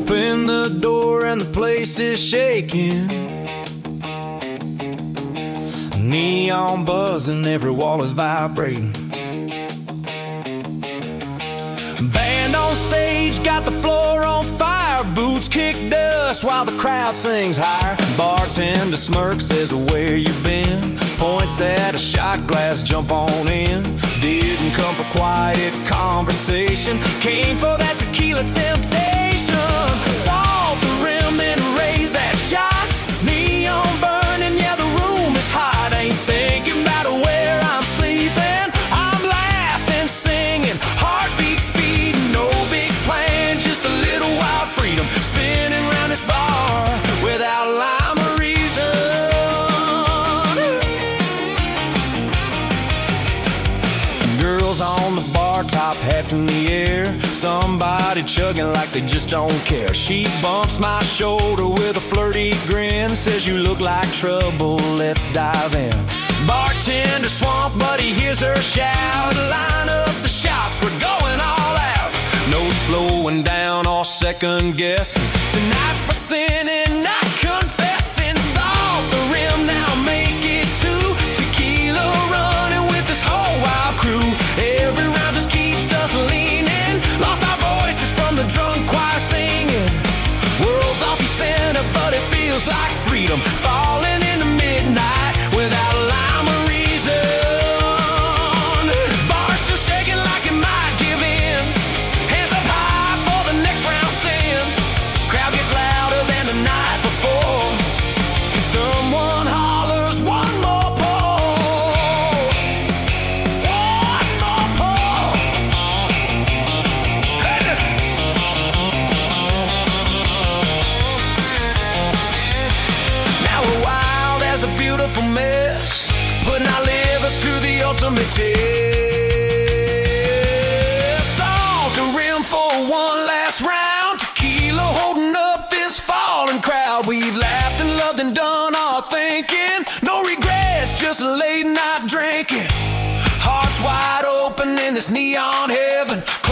Open the door and the place is shaking. Neon buzzing, every wall is vibrating. Band on stage, got the floor on fire. Boots kick dust while the crowd sings higher. Bartender smirks, says, where you been? Points at a shot glass, jump on in. Didn't come for quiet conversation, came for that tequila temptation. Salt the rim and raise that shot. Neon burning, yeah, the room is hot. Ain't thinking about where I'm sleeping. I'm laughing, singing, heartbeat speed. No big plan, just a little wild freedom. Spinning around this bar without a rhyme or reason. Girls on the bar top, hats in the air. Somebody chugging like they just don't care. She bumps my shoulder with a flirty grin, says you look like trouble, let's dive in. Bartender swamp, but he hears her shout. Line up the shots, we're going all out. No slowing down or second guessing. Tonight's for sinning, not confessing. Salt the rim, now make it two. Tequila running with this whole wild crew. Every round just keeps us leaning. Lost our voices from the drunk choir singing. World's off center, but it feels like freedom. Falling into midnight without a rhyme or reason. Bar still shaking like it might give in. Hands up high for the next round sin. Crowd gets louder than the night before. Someone hollers one more pull. One more pull. Now we're wild as a beautiful mess, putting our livers to the ultimate test. Salt the rim for one last round. Tequila holding up this falling crowd. We've laughed and loved and done our thinking. No regrets, just late night drinking. Hearts wide open in this neon heaven.